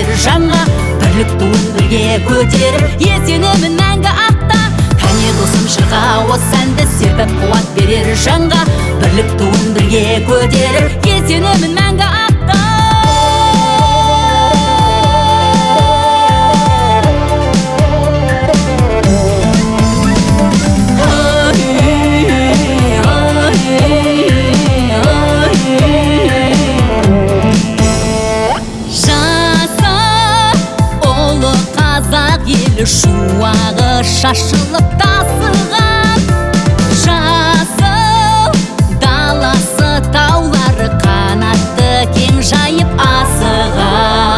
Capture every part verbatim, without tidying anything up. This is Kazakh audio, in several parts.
берер жанға. Бірлік туын бірге көтеріп, есенемін мәңгі ақта. Кәне досым жырға осы әнді серпіп қуат берер жанға. Бірлік туын бірге көтеріп, есенемін мәңгі ақта. Шуағы шашылып тасыған, жасыл даласы таулары қанатты кең жайып асыған.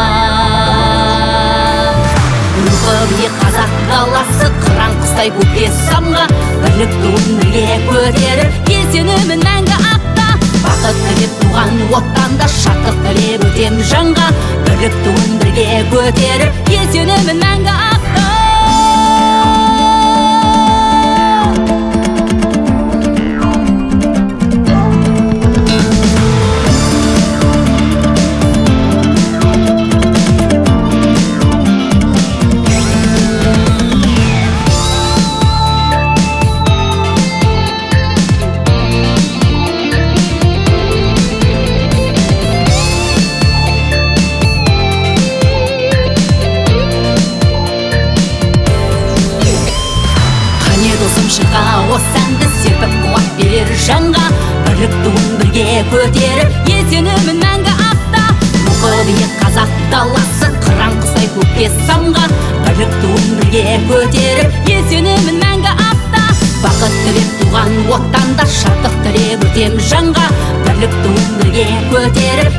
Рухы биік қазақ даласы қыран құстай көкке самға. Бірлік туын бірге көтеріп, есенемін мәңгі ақта. Бақыт тілеп туған оттанда шаттық тілеп өтем жанға. Бірлік туын бірге көтеріп, есенемін мәңгі ақта. Шырға осы әнді серпіп қуат берер жанға. Бірлік туын бірге көтеріп, есенемін мәңгі ақта. Рухы биік қазақ даласы қыран құстай көкке самға. Бірлік туын бірге көтеріп, есенемін мәңгі ақта. Бақыт тілеп туған оттанда шаттық тілеп өтем жанға. Бірлік туын бірге көтеріп,